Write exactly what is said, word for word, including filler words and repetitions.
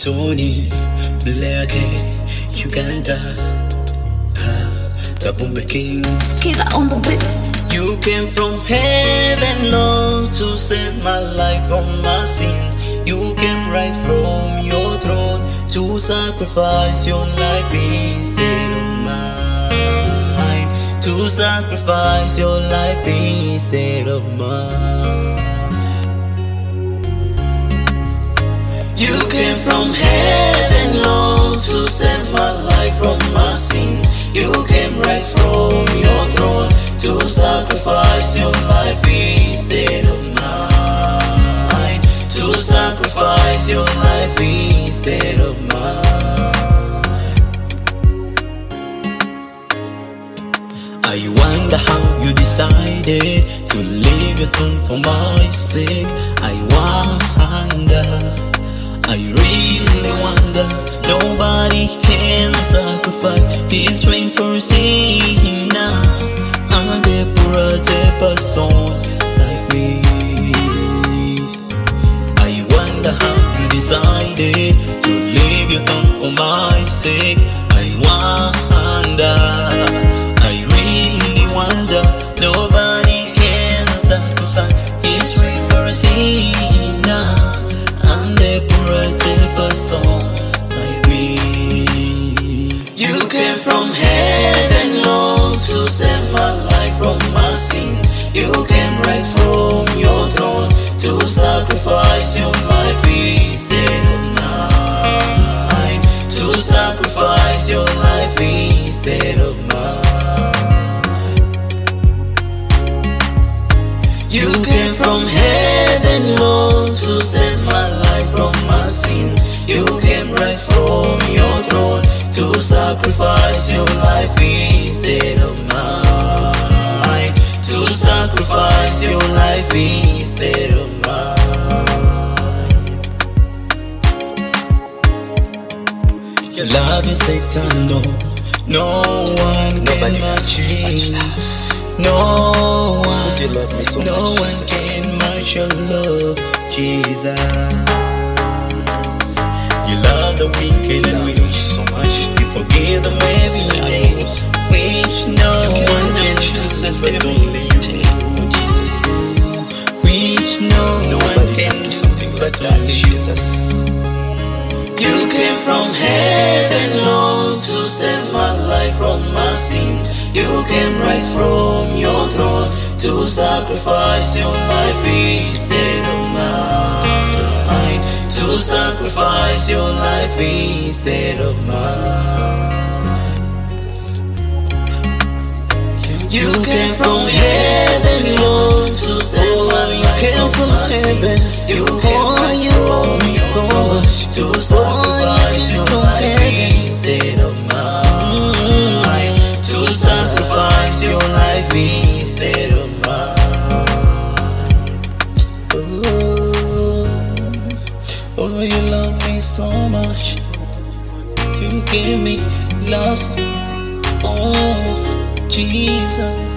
Tony, Black, Uganda, the Boomba Kings. Killer on the beats. You came from heaven, Lord, to save my life from my sins. You came right from your throne to sacrifice your life instead of mine. To sacrifice your life instead of mine. You came from heaven, Lord, to save my life from my sins. You came right from your throne to sacrifice your life instead of mine. To sacrifice your life instead of mine. I wonder how you decided to leave your throne for my sake. I wonder, I really wonder. Nobody can sacrifice his reign for a sinner, and a poor person like me. I wonder how you decided to leave your throne for my sake. I wonder, I really wonder. Nobody can sacrifice his reign for a sinner, and a poor person like me. You came from heaven, Lord, to save my life from my sins. You came right from your throne to sacrifice your life instead of mine. To sacrifice your life instead of mine. You came from heaven, Lord, to save my life from my sins. You came right from your throne to sacrifice your life instead of mine. To sacrifice your life instead of mine. Your love is eternal. No one can match it. No one, you love me so no much, one Jesus. can match your love, Jesus. You love the wicked and rich so much. You forgive them every day, which no one can Jesus, but only you, oh Jesus. which no one Nobody can can do something like but that, only you. Jesus. You came from heaven, Lord, to save my life from my sins. You came right from your throne to sacrifice your life instead of mine. To sacrifice your life instead of mine. You came from heaven, Lord, to save my life came from from my heaven. sins. You came Oh, right you love me so much. to sacrifice your from life heaven. instead of mine. To sacrifice your life instead of mine. Oh, oh, you love me so much. You give me love. Oh, Jesus.